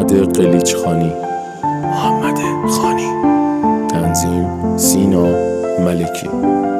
محمد قلیچخانی. تنظیم سینا ملکی.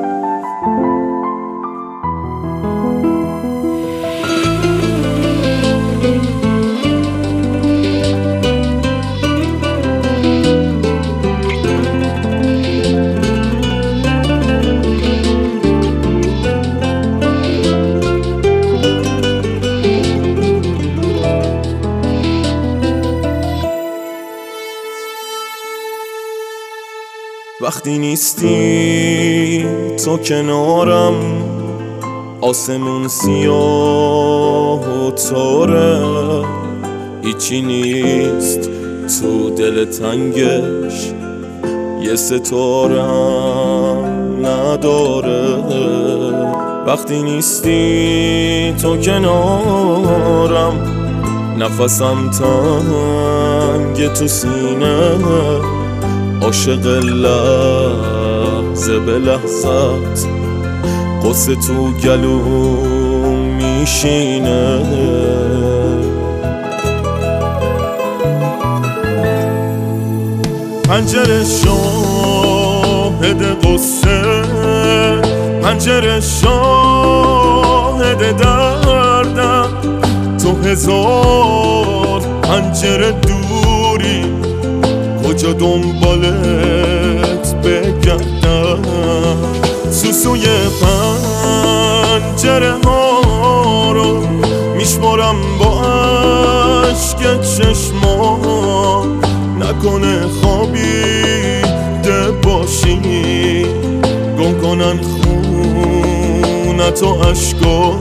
وقتی نیستی تو کنارم، آسمون سیاه و تاره، هیچی نیست تو دل تنگش، یه ستاره هم نداره. وقتی نیستی تو کنارم، نفسم تنگ تو سینه، عاشق لحظه به لحظت، قصه تو گلوم میشینه. پنجره شاهد قصه، پنجره شاهد دردم، تو هزار پنجره دوری، کجا دنبالت بگردم. سوسوی پنجره ها رو میشمارم با عشق چشما، نکنه خوابیده باشی، گم کنن خونت و عشقا.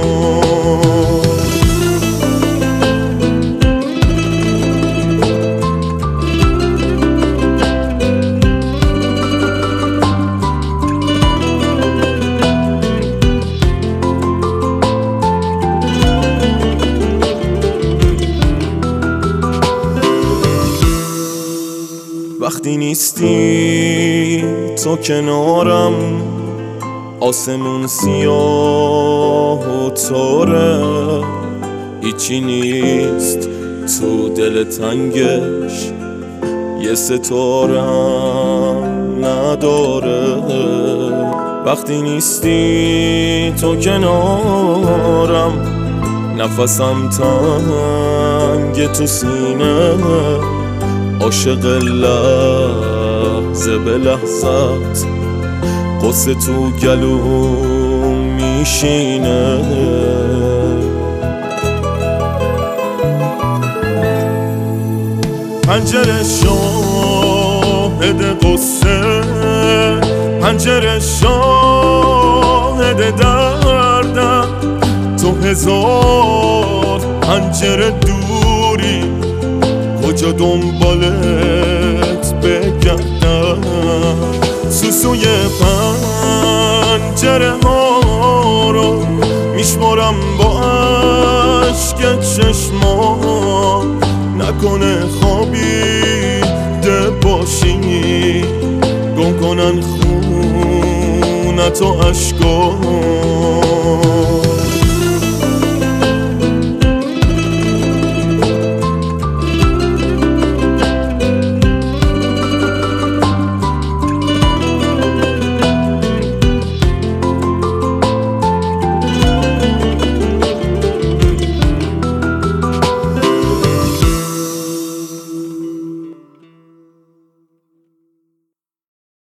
وقتی نیستی تو کنارم، آسمون سیاه و تاره، هیچی نیست تو دل تنگش، یه ستاره هم نداره. وقتی نیستی تو کنارم، نفسم تنگ تو سینه، عاشق لحظه به لحظت، قصه تو گلوم میشینه. پنجره شاهد قصه، پنجره شاهد دردم، تو هزار پنجره دوری، کجا دنبالت بگردم. سوسوی پنجره ها رو میشمارم با عشق چشما، نکنه خوابیده باشی، گم کنن خونت و عشقا.